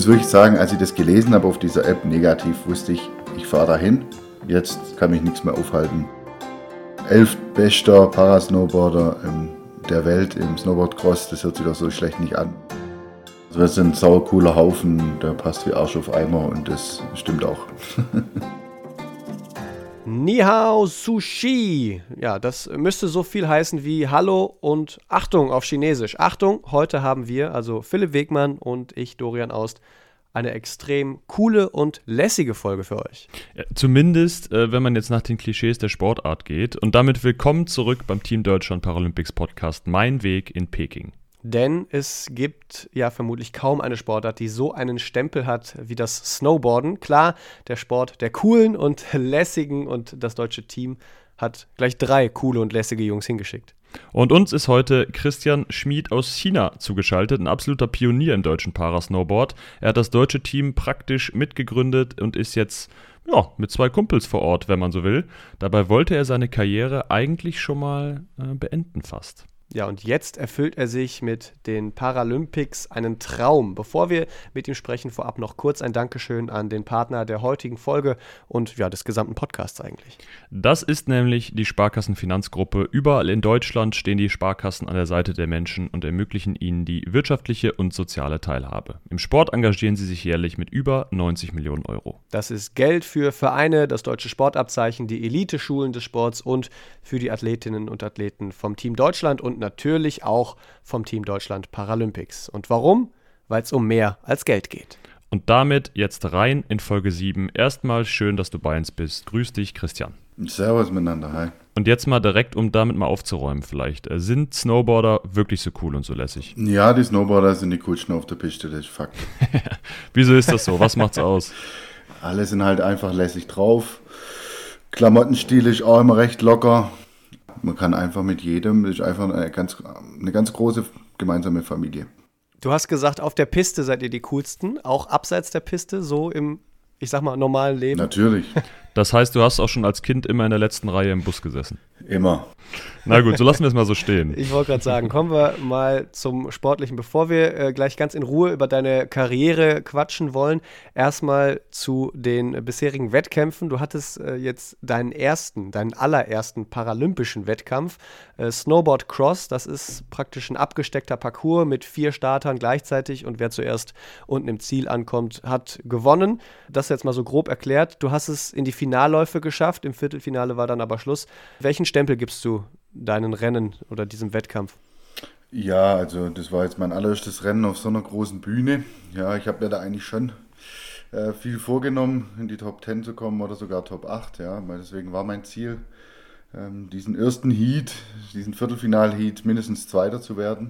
muss wirklich sagen, als ich das gelesen habe auf dieser App, negativ, wusste ich fahre dahin. Jetzt kann mich nichts mehr aufhalten. 11 bester Parasnowboarder der Welt im Snowboardcross, das hört sich doch so schlecht nicht an. Also das ist ein saucooler Haufen, der passt wie Arsch auf Eimer und das stimmt auch. Ni hao Sushi. Ja, das müsste so viel heißen wie Hallo und Achtung auf Chinesisch. Achtung, heute haben wir, also Philipp Wegmann und ich, Dorian Aust, eine extrem coole und lässige Folge für euch. Ja, zumindest, wenn man jetzt nach den Klischees der Sportart geht. Und damit willkommen zurück beim Team Deutschland Paralympics Podcast Mein Weg in Peking. Denn es gibt ja vermutlich kaum eine Sportart, die so einen Stempel hat wie das Snowboarden. Klar, der Sport der coolen und lässigen, und das deutsche Team hat gleich 3 coole und lässige Jungs hingeschickt. Und uns ist heute Christian Schmid aus China zugeschaltet, ein absoluter Pionier im deutschen Parasnowboard. Er hat das deutsche Team praktisch mitgegründet und ist jetzt mit 2 Kumpels vor Ort, wenn man so will. Dabei wollte er seine Karriere eigentlich schon mal beenden fast. Ja, und jetzt erfüllt er sich mit den Paralympics einen Traum. Bevor wir mit ihm sprechen, vorab noch kurz ein Dankeschön an den Partner der heutigen Folge und des gesamten Podcasts eigentlich. Das ist nämlich die Sparkassenfinanzgruppe. Überall in Deutschland stehen die Sparkassen an der Seite der Menschen und ermöglichen ihnen die wirtschaftliche und soziale Teilhabe. Im Sport engagieren sie sich jährlich mit über 90 Millionen Euro. Das ist Geld für Vereine, das deutsche Sportabzeichen, die Elite-Schulen des Sports und für die Athletinnen und Athleten vom Team Deutschland und natürlich auch vom Team Deutschland Paralympics. Und warum? Weil es um mehr als Geld geht. Und damit jetzt rein in Folge 7. Erstmal schön, dass du bei uns bist. Grüß dich, Christian. Servus miteinander, hi. Und jetzt mal direkt, um damit mal aufzuräumen vielleicht. Sind Snowboarder wirklich so cool und so lässig? Ja, die Snowboarder sind die coolsten auf der Piste, das ist Fakt. Wieso ist das so? Was macht's aus? Alle sind halt einfach lässig drauf. Klamottenstil ist auch immer recht locker. Man kann einfach mit jedem, das ist einfach eine ganz große gemeinsame Familie. Du hast gesagt, auf der Piste seid ihr die coolsten, auch abseits der Piste, so im, ich sag mal, normalen Leben? Natürlich. Das heißt, du hast auch schon als Kind immer in der letzten Reihe im Bus gesessen? Immer. Na gut, so lassen wir es mal so stehen. Ich wollte gerade sagen, kommen wir mal zum Sportlichen. Bevor wir gleich ganz in Ruhe über deine Karriere quatschen wollen, erstmal zu den bisherigen Wettkämpfen. Du hattest jetzt deinen allerersten paralympischen Wettkampf, Snowboard Cross. Das ist praktisch ein abgesteckter Parcours mit 4 Startern gleichzeitig und wer zuerst unten im Ziel ankommt, hat gewonnen. Das jetzt mal so grob erklärt. Du hast es in die Finalläufe geschafft, im Viertelfinale war dann aber Schluss. Welchen Stempel gibst du deinen Rennen oder diesem Wettkampf? Ja, also das war jetzt mein allererstes Rennen auf so einer großen Bühne. Ja, ich habe mir da eigentlich schon viel vorgenommen, in die Top 10 zu kommen oder sogar Top 8. Ja, weil deswegen war mein Ziel, diesen ersten Heat, diesen Viertelfinal-Heat mindestens Zweiter zu werden.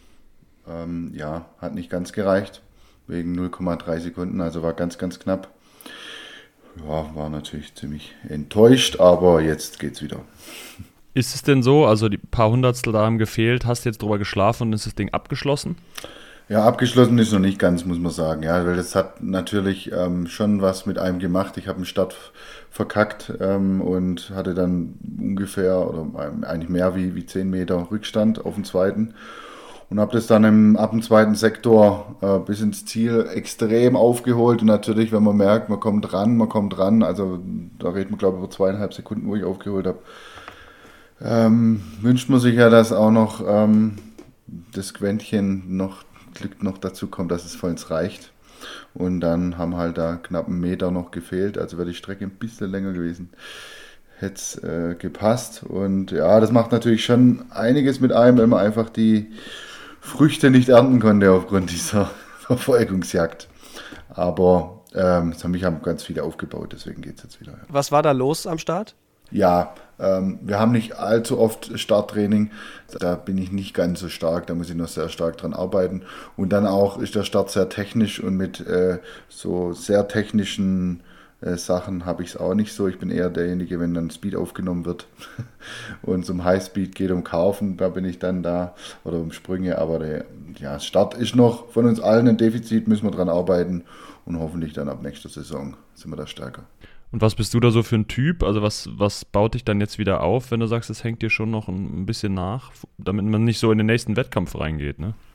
Hat nicht ganz gereicht, wegen 0,3 Sekunden, also war ganz, ganz knapp. Ja, war natürlich ziemlich enttäuscht, aber jetzt geht's wieder. Ist es denn so, also die paar Hundertstel da haben gefehlt, hast du jetzt drüber geschlafen und ist das Ding abgeschlossen? Ja, abgeschlossen ist noch nicht ganz, muss man sagen. Ja, weil das hat natürlich schon was mit einem gemacht. Ich habe einen Start verkackt und hatte dann ungefähr oder eigentlich mehr wie 10 Meter Rückstand auf den zweiten. Und habe das dann ab dem zweiten Sektor bis ins Ziel extrem aufgeholt. Und natürlich, wenn man merkt, man kommt ran. Also da redet man, glaube ich, über 2,5 Sekunden, wo ich aufgeholt habe. Wünscht man sich ja, dass auch noch das Quäntchen Glück noch dazu kommt, dass es vollends reicht. Und dann haben halt da knapp einen Meter noch gefehlt. Also wäre die Strecke ein bisschen länger gewesen. Hätte es gepasst. Und ja, das macht natürlich schon einiges mit einem, wenn man einfach die Früchte nicht ernten konnte aufgrund dieser Verfolgungsjagd. Aber mich haben ganz viele aufgebaut, deswegen geht es jetzt wieder. Ja. Was war da los am Start? Ja, wir haben nicht allzu oft Starttraining. Da bin ich nicht ganz so stark, da muss ich noch sehr stark dran arbeiten. Und dann auch ist der Start sehr technisch und mit so sehr technischen Sachen habe ich es auch nicht so. Ich bin eher derjenige, wenn dann Speed aufgenommen wird und zum Highspeed geht, um Kaufen, da bin ich dann da oder um Sprünge. Aber der Start ist noch von uns allen ein Defizit, müssen wir dran arbeiten und hoffentlich dann ab nächster Saison sind wir da stärker. Und was bist du da so für ein Typ? Also was baut dich dann jetzt wieder auf, wenn du sagst, es hängt dir schon noch ein bisschen nach, damit man nicht so in den nächsten Wettkampf reingeht, ne?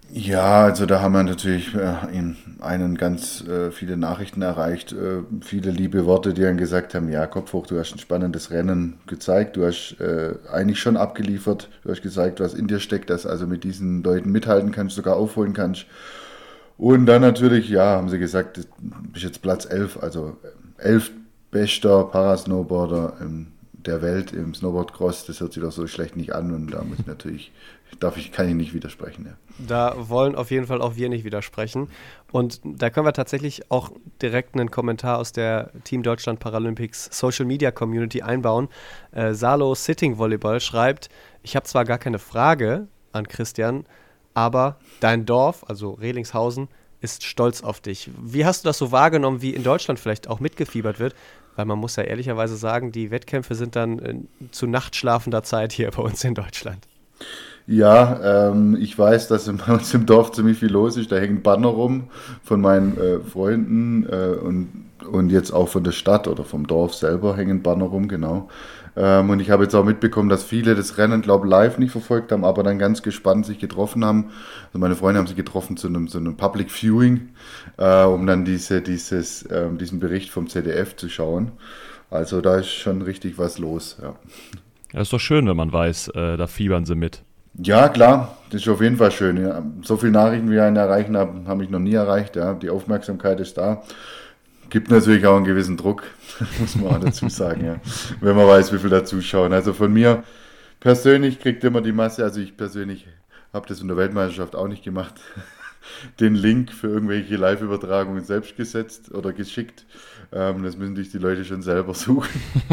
Ja, also da haben wir natürlich in einen ganz viele Nachrichten erreicht, viele liebe Worte, die dann gesagt haben, ja, Kopf hoch, du hast ein spannendes Rennen gezeigt, du hast eigentlich schon abgeliefert, du hast gezeigt, was in dir steckt, dass also mit diesen Leuten mithalten kannst, sogar aufholen kannst. Und dann natürlich, ja, haben sie gesagt, du bist jetzt Platz 11, also 11 bester Parasnowboarder der Welt im Snowboardcross, das hört sich doch so schlecht nicht an und da muss ich natürlich, kann ich nicht widersprechen. Ja. Da wollen auf jeden Fall auch wir nicht widersprechen. Und da können wir tatsächlich auch direkt einen Kommentar aus der Team Deutschland Paralympics Social Media Community einbauen. Salo Sitting Volleyball schreibt, ich habe zwar gar keine Frage an Christian, aber dein Dorf, also Rehlingshausen, ist stolz auf dich. Wie hast du das so wahrgenommen, wie in Deutschland vielleicht auch mitgefiebert wird? Weil man muss ja ehrlicherweise sagen, die Wettkämpfe sind dann zu nachtschlafender Zeit hier bei uns in Deutschland. Ja, ich weiß, dass bei uns im Dorf ziemlich viel los ist. Da hängen Banner rum von meinen Freunden und jetzt auch von der Stadt oder vom Dorf selber hängen Banner rum, genau. Und ich habe jetzt auch mitbekommen, dass viele das Rennen, glaube ich, live nicht verfolgt haben, aber dann ganz gespannt sich getroffen haben. Also meine Freunde haben sich getroffen zu einem Public Viewing, um dann diesen Bericht vom ZDF zu schauen. Also da ist schon richtig was los, ja. Ja, ist doch schön, wenn man weiß, da fiebern sie mit. Ja, klar, das ist auf jeden Fall schön. Ja. So viele Nachrichten, wie wir einen erreichen haben, habe ich noch nie erreicht. Ja. Die Aufmerksamkeit ist da. Gibt natürlich auch einen gewissen Druck, muss man auch dazu sagen, ja. Wenn man weiß, wie viele da zuschauen. Also von mir persönlich kriegt immer die Masse, also ich persönlich habe das in der Weltmeisterschaft auch nicht gemacht, den Link für irgendwelche Live-Übertragungen selbst gesetzt oder geschickt. Das müssen sich die Leute schon selber suchen.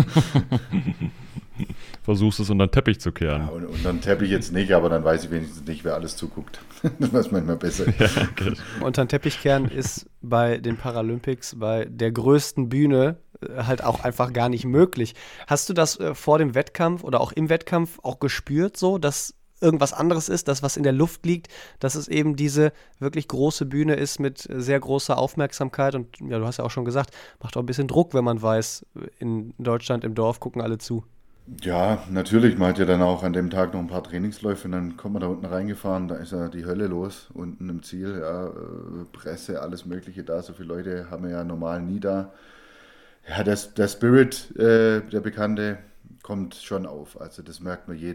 Versuchst es unter den Teppich zu kehren. Ja, und unter den Teppich jetzt nicht, aber dann weiß ich wenigstens nicht, wer alles zuguckt. Was manchmal besser ist. Ja, okay. Unter den Teppich kehren ist bei den Paralympics, bei der größten Bühne, halt auch einfach gar nicht möglich. Hast du das vor dem Wettkampf oder auch im Wettkampf auch gespürt, so, dass irgendwas anderes ist, das, was in der Luft liegt, dass es eben diese wirklich große Bühne ist mit sehr großer Aufmerksamkeit und ja, du hast ja auch schon gesagt, macht auch ein bisschen Druck, wenn man weiß, in Deutschland im Dorf gucken alle zu. Ja, natürlich. Man hat ja dann auch an dem Tag noch ein paar Trainingsläufe und dann kommt man da unten reingefahren, da ist ja die Hölle los, unten im Ziel, ja, Presse, alles Mögliche da, so viele Leute haben wir ja normal nie da. Ja, der Spirit, der Bekannte, kommt schon auf. Also das merkt man,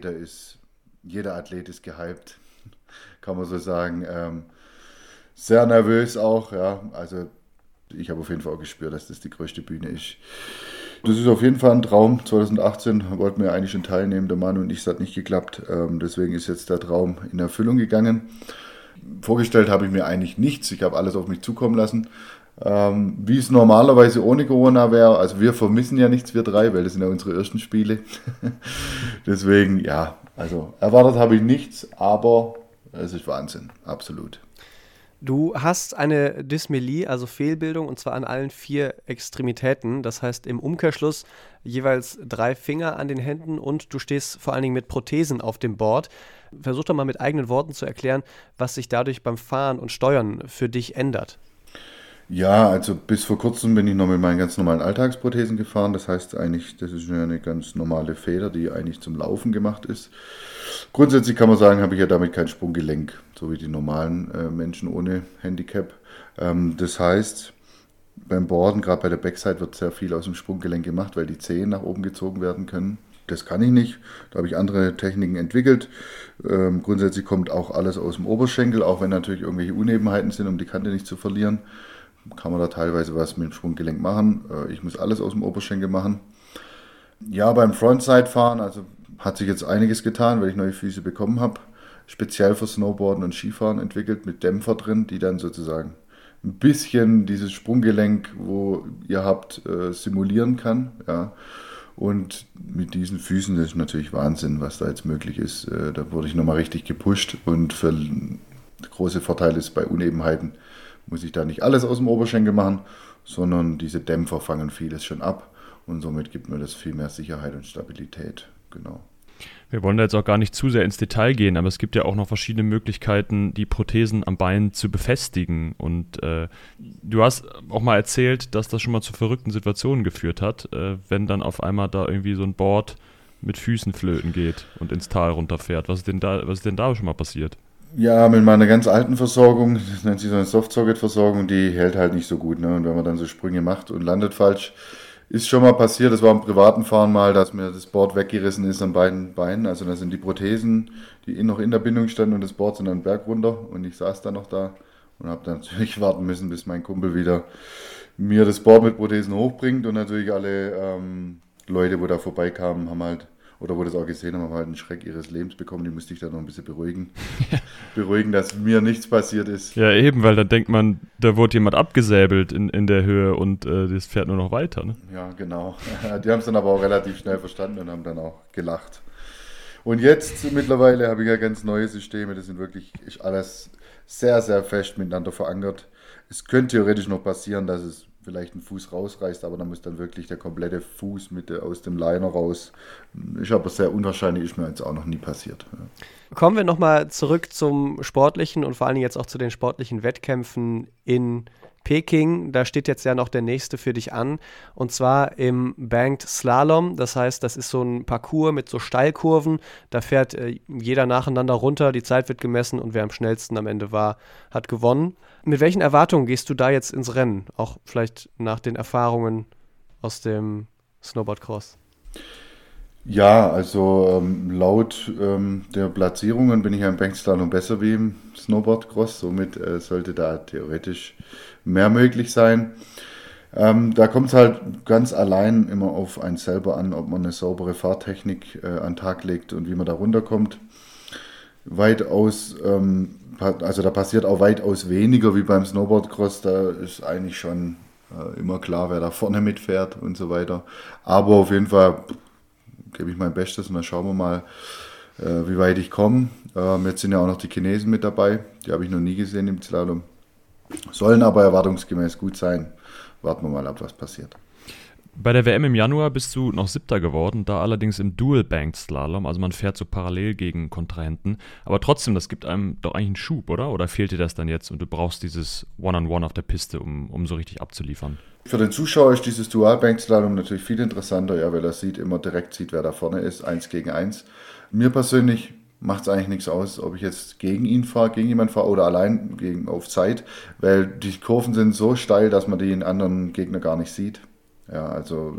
jeder Athlet ist gehypt, kann man so sagen. Sehr nervös auch, ja. Also ich habe auf jeden Fall auch gespürt, dass das die größte Bühne ist. Das ist auf jeden Fall ein Traum. 2018 wollten wir eigentlich schon teilnehmen, der Manu und ich, es hat nicht geklappt. Deswegen ist jetzt der Traum in Erfüllung gegangen. Vorgestellt habe ich mir eigentlich nichts. Ich habe alles auf mich zukommen lassen. Wie es normalerweise ohne Corona wäre. Also wir vermissen ja nichts, wir drei, weil das sind ja unsere ersten Spiele. Deswegen, ja, also erwartet habe ich nichts, aber es ist Wahnsinn, absolut. Du hast eine Dysmelie, also Fehlbildung, und zwar an allen 4 Extremitäten. Das heißt im Umkehrschluss jeweils 3 Finger an den Händen und du stehst vor allen Dingen mit Prothesen auf dem Board. Versuch doch mal mit eigenen Worten zu erklären, was sich dadurch beim Fahren und Steuern für dich ändert. Ja, also bis vor kurzem bin ich noch mit meinen ganz normalen Alltagsprothesen gefahren. Das heißt eigentlich, das ist eine ganz normale Feder, die eigentlich zum Laufen gemacht ist. Grundsätzlich kann man sagen, habe ich ja damit kein Sprunggelenk, so wie die normalen Menschen ohne Handicap. Das heißt, beim Boarden, gerade bei der Backside, wird sehr viel aus dem Sprunggelenk gemacht, weil die Zehen nach oben gezogen werden können. Das kann ich nicht, da habe ich andere Techniken entwickelt. Grundsätzlich kommt auch alles aus dem Oberschenkel, auch wenn natürlich irgendwelche Unebenheiten sind, um die Kante nicht zu verlieren. Kann man da teilweise was mit dem Sprunggelenk machen. Ich muss alles aus dem Oberschenkel machen. Ja, beim Frontside-Fahren, also hat sich jetzt einiges getan, weil ich neue Füße bekommen habe. Speziell für Snowboarden und Skifahren entwickelt, mit Dämpfer drin, die dann sozusagen ein bisschen dieses Sprunggelenk, wo ihr habt, simulieren kann. Ja. Und mit diesen Füßen, das ist natürlich Wahnsinn, was da jetzt möglich ist. Da wurde ich nochmal richtig gepusht und der große Vorteil ist, bei Unebenheiten muss ich da nicht alles aus dem Oberschenkel machen, sondern diese Dämpfer fangen vieles schon ab und somit gibt mir das viel mehr Sicherheit und Stabilität. Genau. Wir wollen da jetzt auch gar nicht zu sehr ins Detail gehen, aber es gibt ja auch noch verschiedene Möglichkeiten, die Prothesen am Bein zu befestigen. Und du hast auch mal erzählt, dass das schon mal zu verrückten Situationen geführt hat, wenn dann auf einmal da irgendwie so ein Board mit Füßen flöten geht und ins Tal runterfährt. Was ist denn da schon mal passiert? Ja, mit meiner ganz alten Versorgung, das nennt sich so eine Softsocket-Versorgung, die hält halt nicht so gut. Ne? Und wenn man dann so Sprünge macht und landet falsch, ist schon mal passiert, das war im privaten Fahren mal, dass mir das Board weggerissen ist an beiden Beinen. Also da sind die Prothesen, die noch in der Bindung standen und das Board sind dann den Berg runter und ich saß dann noch da und habe dann natürlich warten müssen, bis mein Kumpel wieder mir das Board mit Prothesen hochbringt und natürlich alle Leute, wo da vorbeikamen, haben halt, oder wo das auch gesehen haben halt einen Schreck ihres Lebens bekommen. Die musste ich dann noch ein bisschen beruhigen. Beruhigen, dass mir nichts passiert ist. Ja, eben, weil dann denkt man, da wurde jemand abgesäbelt in der Höhe und das fährt nur noch weiter. Ne? Ja, genau. Die haben es dann aber auch relativ schnell verstanden und haben dann auch gelacht. Und jetzt mittlerweile habe ich ja ganz neue Systeme. Das sind wirklich ist alles sehr, sehr fest miteinander verankert. Es könnte theoretisch noch passieren, dass es vielleicht ein Fuß rausreißt, aber dann muss dann wirklich der komplette Fuß aus dem Liner raus. Ist aber sehr unwahrscheinlich, ist mir jetzt auch noch nie passiert. Ja. Kommen wir nochmal zurück zum Sportlichen und vor allen Dingen jetzt auch zu den sportlichen Wettkämpfen in Peking. Da steht jetzt ja noch der nächste für dich an und zwar im Banked Slalom. Das heißt, das ist so ein Parcours mit so Steilkurven. Da fährt jeder nacheinander runter, die Zeit wird gemessen und wer am schnellsten am Ende war, hat gewonnen. Mit welchen Erwartungen gehst du da jetzt ins Rennen? Auch vielleicht nach den Erfahrungen aus dem Snowboardcross? Ja, also laut der Platzierungen bin ich ja im Bankslalom besser wie im Snowboardcross. Somit sollte da theoretisch mehr möglich sein. Da kommt es halt ganz allein immer auf einen selber an, ob man eine saubere Fahrtechnik an den Tag legt und wie man da runterkommt. Weitaus, also da passiert auch weitaus weniger wie beim Snowboardcross. Da ist eigentlich schon immer klar, wer da vorne mitfährt und so weiter. Aber auf jeden Fall gebe ich mein Bestes und dann schauen wir mal, wie weit ich komme. Jetzt sind ja auch noch die Chinesen mit dabei. Die habe ich noch nie gesehen im Slalom. Sollen aber erwartungsgemäß gut sein. Warten wir mal ab, was passiert. Bei der WM im Januar bist du noch 7. geworden, da allerdings im Dual-Banked Slalom, also man fährt so parallel gegen Kontrahenten. Aber trotzdem, das gibt einem doch eigentlich einen Schub, oder? Oder fehlt dir das dann jetzt und du brauchst dieses One-on-One auf der Piste, um so richtig abzuliefern? Für den Zuschauer ist dieses Dual-Banked Slalom natürlich viel interessanter, ja, weil er immer direkt sieht, wer da vorne ist, 1 gegen 1. Mir persönlich macht es eigentlich nichts aus, ob ich jetzt gegen jemanden fahre oder allein auf Zeit, weil die Kurven sind so steil, dass man den anderen Gegner gar nicht sieht. Ja, also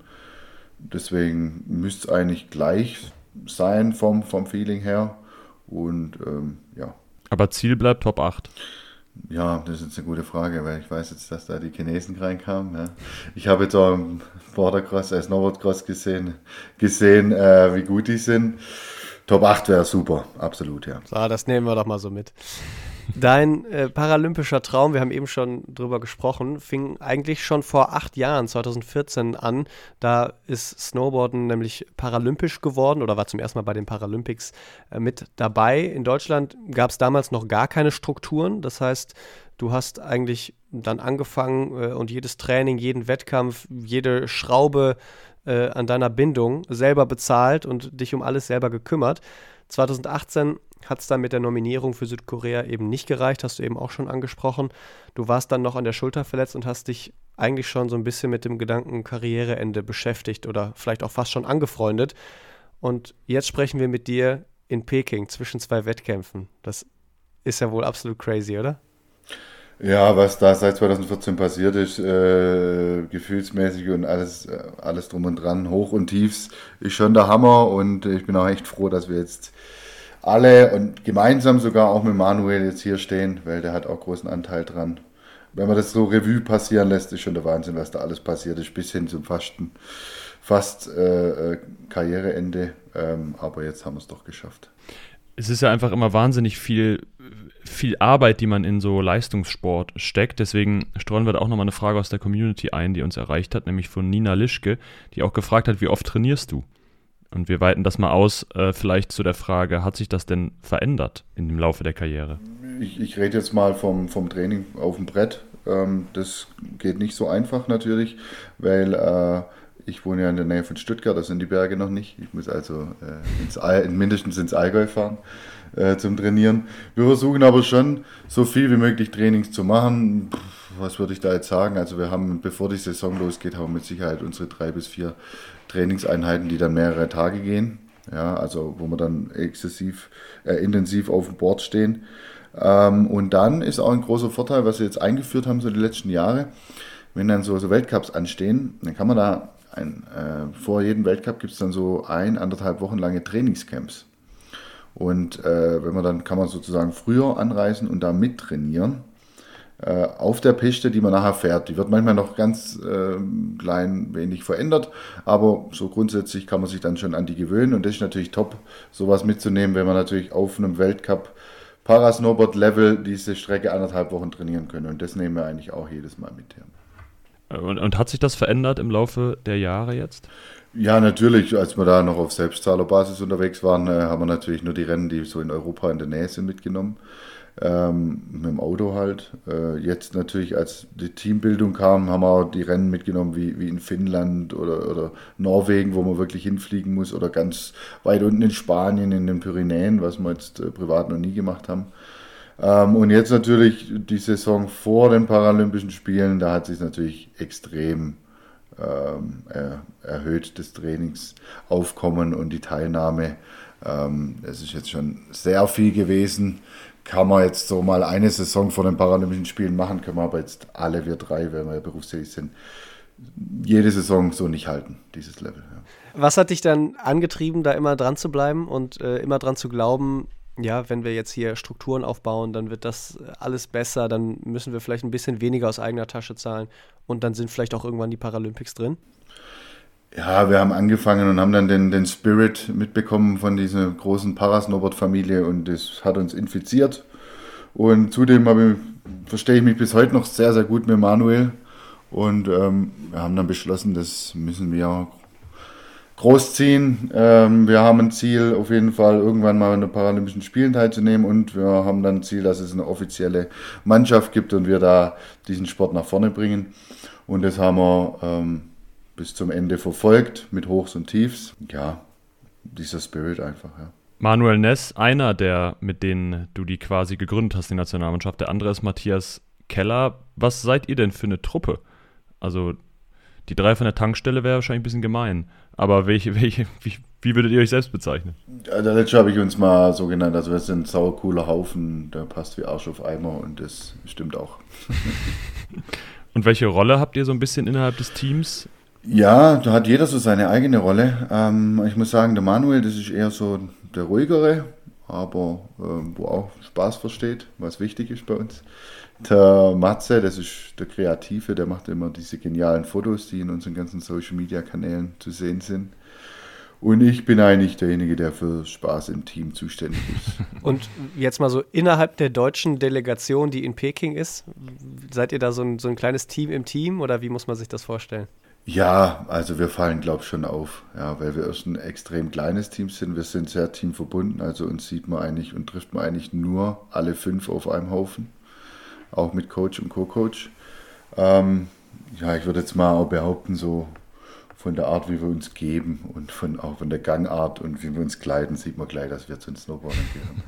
deswegen müsste es eigentlich gleich sein vom Feeling her und ja. Aber Ziel bleibt Top 8. Ja, das ist jetzt eine gute Frage, weil ich weiß jetzt, dass da die Chinesen reinkamen. Ja. Ich habe jetzt auch im Bordercross, Snowboardcross gesehen, wie gut die sind. Top 8 wäre super, absolut, ja. So, das nehmen wir doch mal so mit. Dein paralympischer Traum, wir haben eben schon drüber gesprochen, fing eigentlich schon vor 8 Jahren, 2014 an. Da ist Snowboarden nämlich paralympisch geworden oder war zum ersten Mal bei den Paralympics mit dabei. In Deutschland gab es damals noch gar keine Strukturen. Das heißt, du hast eigentlich dann angefangen und jedes Training, jeden Wettkampf, jede Schraube an deiner Bindung selber bezahlt und dich um alles selber gekümmert. 2018 hat es dann mit der Nominierung für Südkorea eben nicht gereicht, hast du eben auch schon angesprochen. Du warst dann noch an der Schulter verletzt und hast dich eigentlich schon so ein bisschen mit dem Gedanken Karriereende beschäftigt oder vielleicht auch fast schon angefreundet. Und jetzt sprechen wir mit dir in Peking zwischen 2 Wettkämpfen. Das ist ja wohl absolut crazy, oder? Ja, was da seit 2014 passiert ist, gefühlsmäßig und alles drum und dran, Hoch und Tiefs, ist schon der Hammer und ich bin auch echt froh, dass wir jetzt alle und gemeinsam sogar auch mit Manuel jetzt hier stehen, weil der hat auch großen Anteil dran. Wenn man das so Revue passieren lässt, ist schon der Wahnsinn, was da alles passiert ist, bis hin zum fast Karriereende, aber jetzt haben wir es doch geschafft. Es ist ja einfach immer wahnsinnig viel Arbeit, die man in so Leistungssport steckt. Deswegen streuen wir da auch nochmal eine Frage aus der Community ein, die uns erreicht hat, nämlich von Nina Lischke, die auch gefragt hat, wie oft trainierst du? Und wir weiten das mal aus, vielleicht zu der Frage, hat sich das denn verändert im Laufe der Karriere? Ich rede jetzt mal vom Training auf dem Brett. Das geht nicht so einfach natürlich, weil ich wohne ja in der Nähe von Stuttgart, da sind die Berge noch nicht. Ich muss also mindestens ins Allgäu fahren zum Trainieren. Wir versuchen aber schon, so viel wie möglich Trainings zu machen. Was würde ich da jetzt sagen? Also wir haben, bevor die Saison losgeht, haben wir mit Sicherheit unsere 3 bis 4 Trainingseinheiten, die dann mehrere Tage gehen. ja, also wo wir dann intensiv auf dem Board stehen. Und dann ist auch ein großer Vorteil, was wir jetzt eingeführt haben, so die letzten Jahre, wenn dann so Weltcups anstehen, dann kann man da vor jedem Weltcup gibt es dann so 1,5 Wochen lange Trainingscamps. Und wenn man dann kann man sozusagen früher anreisen und da mittrainieren auf der Piste, die man nachher fährt. Die wird manchmal noch ganz klein wenig verändert, aber so grundsätzlich kann man sich dann schon an die gewöhnen und das ist natürlich top, sowas mitzunehmen, wenn man natürlich auf einem Weltcup Parasnowboard-Level diese Strecke 1,5 Wochen trainieren können und das nehmen wir eigentlich auch jedes Mal mit. Ja. Und hat sich das verändert im Laufe der Jahre jetzt? Ja, natürlich. Als wir da noch auf Selbstzahlerbasis unterwegs waren, haben wir natürlich nur die Rennen, die so in Europa in der Nähe sind, mitgenommen. Mit dem Auto halt. Jetzt natürlich, als die Teambildung kam, haben wir auch die Rennen mitgenommen, wie in Finnland oder Norwegen, wo man wirklich hinfliegen muss, oder ganz weit unten in Spanien, in den Pyrenäen, was wir jetzt privat noch nie gemacht haben. Und jetzt natürlich die Saison vor den Paralympischen Spielen, da hat sich natürlich extrem erhöht, das Trainingsaufkommen und die Teilnahme. Es ist jetzt schon sehr viel gewesen. Kann man jetzt so mal eine Saison vor den Paralympischen Spielen machen, können wir aber jetzt alle, wir drei, wenn wir ja berufstätig sind, jede Saison so nicht halten, dieses Level. Ja. Was hat dich dann angetrieben, da immer dran zu bleiben und immer dran zu glauben, ja, wenn wir jetzt hier Strukturen aufbauen, dann wird das alles besser, dann müssen wir vielleicht ein bisschen weniger aus eigener Tasche zahlen und dann sind vielleicht auch irgendwann die Paralympics drin? Ja, wir haben angefangen und haben dann den Spirit mitbekommen von dieser großen Parasnowboard-Familie und das hat uns infiziert. Und zudem verstehe ich mich bis heute noch sehr, sehr gut mit Manuel und wir haben dann beschlossen, das müssen wir großziehen. Wir haben ein Ziel, auf jeden Fall irgendwann mal an den Paralympischen Spielen teilzunehmen und wir haben dann ein Ziel, dass es eine offizielle Mannschaft gibt und wir da diesen Sport nach vorne bringen. Und das haben wir bis zum Ende verfolgt, mit Hochs und Tiefs. Ja, dieser Spirit einfach, ja. Manuel Ness, einer der, mit denen du die quasi gegründet hast, die Nationalmannschaft, der andere ist Matthias Keller. Was seid ihr denn für eine Truppe? Also die 3 von der Tankstelle wäre wahrscheinlich ein bisschen gemein, aber wie würdet ihr euch selbst bezeichnen? Ja, der letzte habe ich uns mal so genannt, also wir sind ein saucooler Haufen, der passt wie Arsch auf Eimer und das stimmt auch. Und welche Rolle habt ihr so ein bisschen innerhalb des Teams? Ja, da hat jeder so seine eigene Rolle. Ich muss sagen, der Manuel, das ist eher so der ruhigere, aber wo auch Spaß versteht, was wichtig ist bei uns. Der Matze, das ist der Kreative, der macht immer diese genialen Fotos, die in unseren ganzen Social-Media-Kanälen zu sehen sind. Und ich bin eigentlich derjenige, der für Spaß im Team zuständig ist. Und jetzt mal so innerhalb der deutschen Delegation, die in Peking ist, seid ihr da so ein kleines Team im Team oder wie muss man sich das vorstellen? Ja, also wir fallen, glaube ich, schon auf, ja, weil wir erst ein extrem kleines Team sind. Wir sind sehr teamverbunden, also uns sieht man eigentlich und trifft man eigentlich nur alle 5 auf einem Haufen, auch mit Coach und Co-Coach. Ja, ich würde jetzt mal auch behaupten, so von der Art, wie wir uns geben und auch von der Gangart und wie wir uns kleiden, sieht man gleich, dass wir zu den Snowboardern gehören.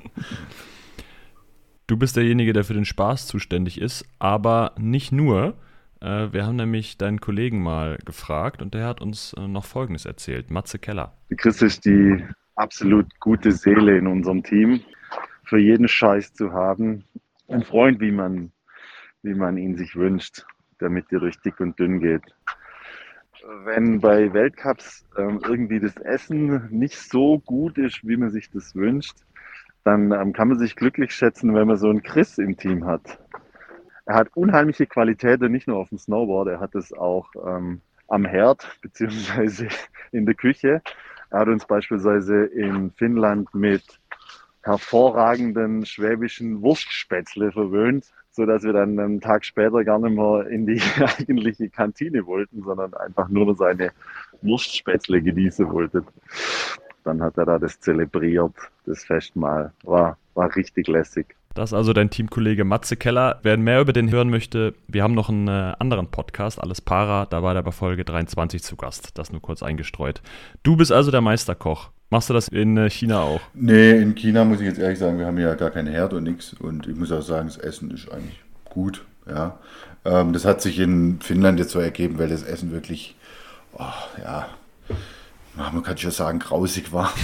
Du bist derjenige, der für den Spaß zuständig ist, aber nicht nur. Wir haben nämlich deinen Kollegen mal gefragt und der hat uns noch Folgendes erzählt. Matze Keller. Chris ist die absolut gute Seele in unserem Team. Für jeden Scheiß zu haben. Ein Freund, wie man ihn sich wünscht, der mit dir durch dick und dünn geht. Wenn bei Weltcups irgendwie das Essen nicht so gut ist, wie man sich das wünscht, dann kann man sich glücklich schätzen, wenn man so einen Chris im Team hat. Er hat unheimliche Qualitäten, nicht nur auf dem Snowboard, er hat es auch am Herd bzw. in der Küche. Er hat uns beispielsweise in Finnland mit hervorragenden schwäbischen Wurstspätzle verwöhnt, sodass wir dann einen Tag später gar nicht mehr in die eigentliche Kantine wollten, sondern einfach nur noch seine Wurstspätzle genießen wollten. Dann hat er da das zelebriert, das Festmahl. War richtig lässig. Das ist also dein Teamkollege Matze Keller. Wer mehr über den hören möchte, wir haben noch einen anderen Podcast, Alles Para, da war der bei Folge 23 zu Gast. Das nur kurz eingestreut. Du bist also der Meisterkoch. Machst du das in China auch? Nee, in China muss ich jetzt ehrlich sagen, wir haben ja gar keinen Herd und nichts. Und ich muss auch sagen, das Essen ist eigentlich gut. Ja. Das hat sich in Finnland jetzt so ergeben, weil das Essen wirklich, man kann schon sagen, grausig war.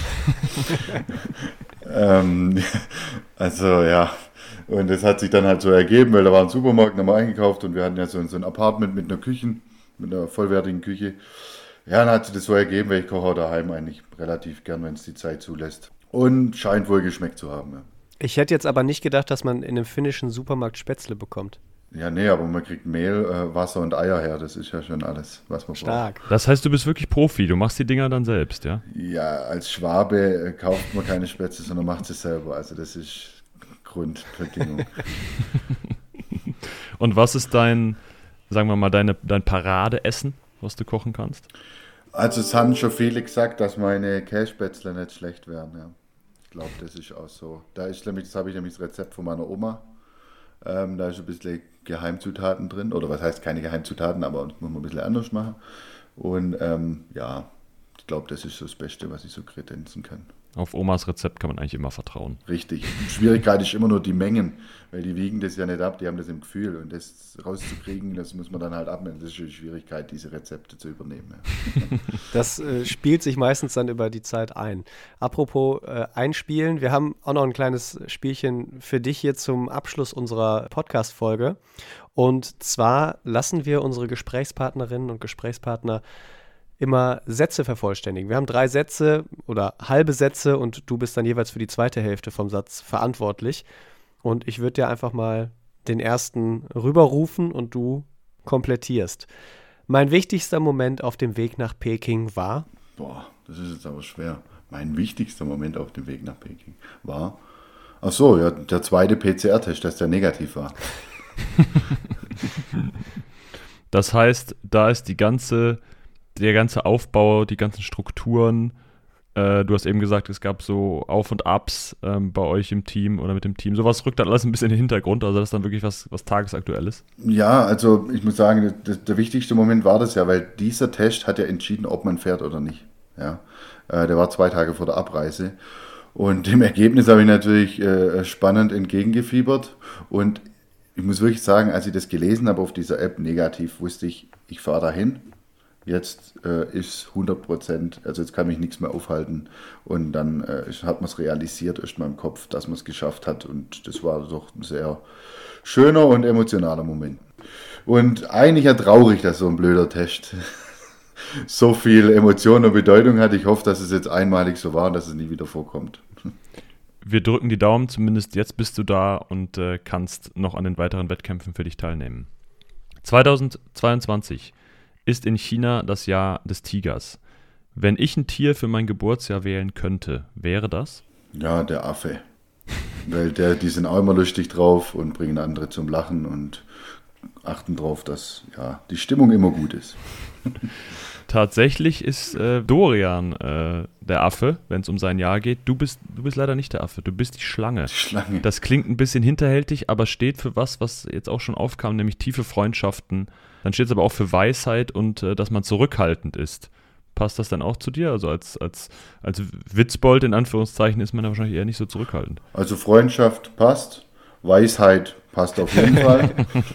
Also ja, und das hat sich dann halt so ergeben, weil da war ein Supermarkt, da haben wir eingekauft und wir hatten ja so ein Apartment mit einer vollwertigen Küche. Ja, dann hat sich das so ergeben, weil ich koche auch daheim eigentlich relativ gern, wenn es die Zeit zulässt. Und scheint wohl geschmeckt zu haben. Ja. Ich hätte jetzt aber nicht gedacht, dass man in einem finnischen Supermarkt Spätzle bekommt. Ja, nee, aber man kriegt Mehl, Wasser und Eier her. Das ist ja schon alles, was man Stark. Das heißt, du bist wirklich Profi. Du machst die Dinger dann selbst, ja? Ja, als Schwabe kauft man keine Spätzle, sondern macht sie selber. Also das ist Grundbedingung. Und was ist sagen wir mal, dein Paradeessen, was du kochen kannst? Also es haben schon viele gesagt, dass meine Kässpätzle nicht schlecht wären. Ja. Ich glaube, das ist auch so. Das habe ich nämlich das Rezept von meiner Oma. Da ist ein bisschen Geheimzutaten drin. Oder was heißt keine Geheimzutaten, aber das muss man ein bisschen anders machen. Und ja, ich glaube, das ist so das Beste, was ich so kredenzen kann. Auf Omas Rezept kann man eigentlich immer vertrauen. Richtig. Die Schwierigkeit ist immer nur die Mengen, weil die wiegen das ja nicht ab, die haben das im Gefühl. Und das rauszukriegen, das muss man dann halt abnehmen. Das ist die Schwierigkeit, diese Rezepte zu übernehmen. Ja. Das spielt sich meistens dann über die Zeit ein. Apropos einspielen, wir haben auch noch ein kleines Spielchen für dich hier zum Abschluss unserer Podcast-Folge. Und zwar lassen wir unsere Gesprächspartnerinnen und Gesprächspartner immer Sätze vervollständigen. Wir haben 3 Sätze oder halbe Sätze und du bist dann jeweils für die zweite Hälfte vom Satz verantwortlich. Und ich würde dir einfach mal den ersten rüberrufen und du komplettierst. Mein wichtigster Moment auf dem Weg nach Peking war? Boah, das ist jetzt aber schwer. Mein wichtigster Moment auf dem Weg nach Peking war? Ach so, ja, der zweite PCR-Test, dass der negativ war. Das heißt, da ist der ganze Aufbau, die ganzen Strukturen, du hast eben gesagt, es gab so Auf- und Abs bei euch im Team oder mit dem Team. Sowas rückt dann alles ein bisschen in den Hintergrund, also das ist dann wirklich was Tagesaktuelles. Ja, also ich muss sagen, der wichtigste Moment war das ja, weil dieser Test hat ja entschieden, ob man fährt oder nicht. Ja, der war 2 Tage vor der Abreise und dem Ergebnis habe ich natürlich spannend entgegengefiebert und ich muss wirklich sagen, als ich das gelesen habe auf dieser App negativ, wusste ich fahre dahin. Jetzt ist 100%, also jetzt kann mich nichts mehr aufhalten. Und dann hat man es realisiert, erst mal im Kopf, dass man es geschafft hat. Und das war doch ein sehr schöner und emotionaler Moment. Und eigentlich ja traurig, dass so ein blöder Test so viel Emotion und Bedeutung hat. Ich hoffe, dass es jetzt einmalig so war und dass es nie wieder vorkommt. Wir drücken die Daumen, zumindest jetzt bist du da und kannst noch an den weiteren Wettkämpfen für dich teilnehmen. 2022 ist in China das Jahr des Tigers. Wenn ich ein Tier für mein Geburtsjahr wählen könnte, wäre das? Ja, der Affe. Weil die sind auch immer lustig drauf und bringen andere zum Lachen und achten drauf, dass ja, die Stimmung immer gut ist. Tatsächlich ist Dorian der Affe, wenn es um sein Jahr geht. Du bist leider nicht der Affe, du bist die Schlange. Die Schlange. Das klingt ein bisschen hinterhältig, aber steht für was jetzt auch schon aufkam, nämlich tiefe Freundschaften. Dann steht es aber auch für Weisheit und dass man zurückhaltend ist. Passt das dann auch zu dir? Also als Witzbold in Anführungszeichen ist man da wahrscheinlich eher nicht so zurückhaltend. Also Freundschaft passt, Weisheit passt auf jeden Fall.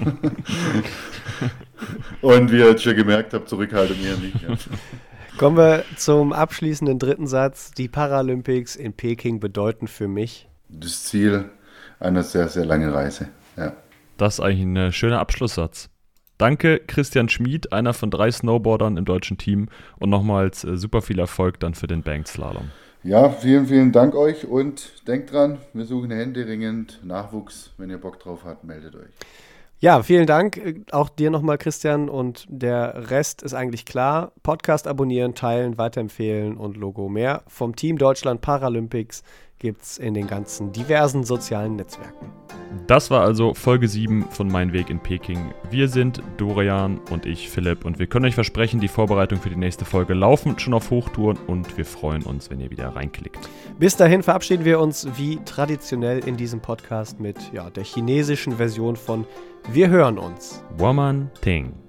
Und wie ihr jetzt schon gemerkt habt, Zurückhaltung eher nicht. Ja. Kommen wir zum abschließenden 3. Satz. Die Paralympics in Peking bedeuten für mich? Das Ziel einer sehr, sehr langen Reise. Ja. Das ist eigentlich ein schöner Abschlusssatz. Danke, Christian Schmid, einer von 3 Snowboardern im deutschen Team und nochmals super viel Erfolg dann für den Banked Slalom. Ja, vielen, vielen Dank euch und denkt dran, wir suchen händeringend Nachwuchs. Wenn ihr Bock drauf habt, meldet euch. Ja, vielen Dank. Auch dir nochmal, Christian. Und der Rest ist eigentlich klar. Podcast abonnieren, teilen, weiterempfehlen und Logo mehr. Vom Team Deutschland Paralympics gibt es in den ganzen diversen sozialen Netzwerken. Das war also Folge 7 von Mein Weg in Peking. Wir sind Dorian und ich, Philipp, und wir können euch versprechen, die Vorbereitung für die nächste Folge laufen schon auf Hochtouren und wir freuen uns, wenn ihr wieder reinklickt. Bis dahin verabschieden wir uns wie traditionell in diesem Podcast mit der chinesischen Version von Wir hören uns. Woman Ting.